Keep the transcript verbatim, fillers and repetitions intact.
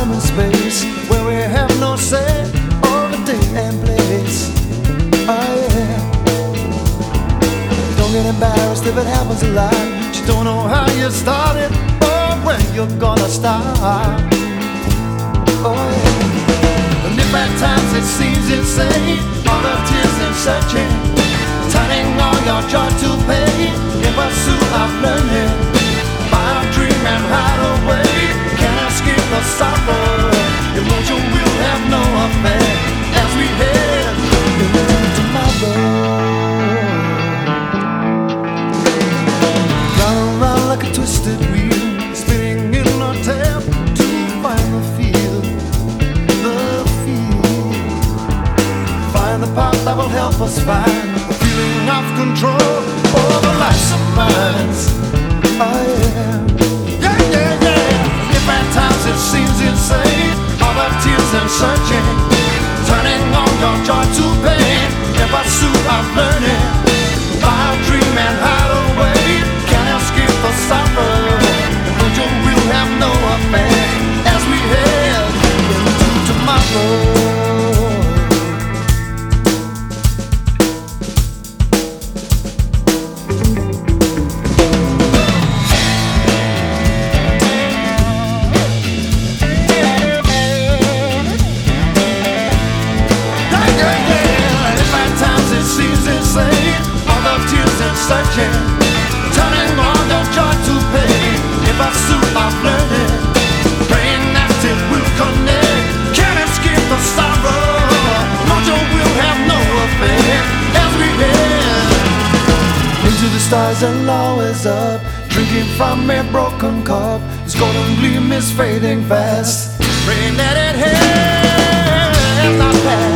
time and space where we have no say over day and place. Oh yeah. Don't get embarrassed if it happens a lot. You don't know how you started or when you're gonna start. Oh yeah. And if at times it seems insane, all the tears in searching, turning all your joy to pain in pursuit of learning. My dream and hide away, can't escape the sorrow. Emotion will have no effect as we head into tomorrow. Round, round like a twisted wheel, spinning in a tap to find the feel, the feel. Find the path that will help us find the feeling of control over life's of minds. Oh yeah, yeah, yeah, yeah. If at times it seems insane, all the tears and searching, turning all your joy to pain in pursuit of learning. Buy a dream and hide away, can't escape the sorrow. Emotion will have no effect as we head into tomorrow. Searching, turning all your joy to pain in pursuit of learning. Praying that it will connect, can't escape the sorrow. Mojo will have no effect as we head into the stars and always up, drinking from a broken cup. Its golden gleam is fading fast. Praying that it has not passed.